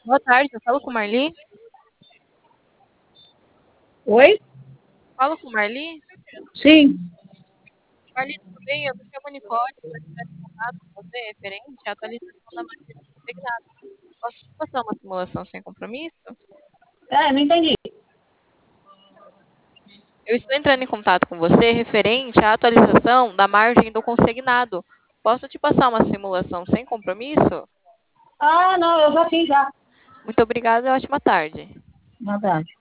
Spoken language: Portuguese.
Boa tarde, eu falo com Marli. Oi? Falo com Marli. Sim. Marli, tudo bem? Eu me chamo Nicole, estou entrando em contato com você referente à atualização da máquina integrada. Posso te passar uma simulação sem compromisso? Não entendi. Eu estou entrando em contato com você referente à atualização da margem do consignado. Posso te passar uma simulação sem compromisso? Ah, não, eu já fiz já. Muito obrigada e ótima tarde. Boa tarde.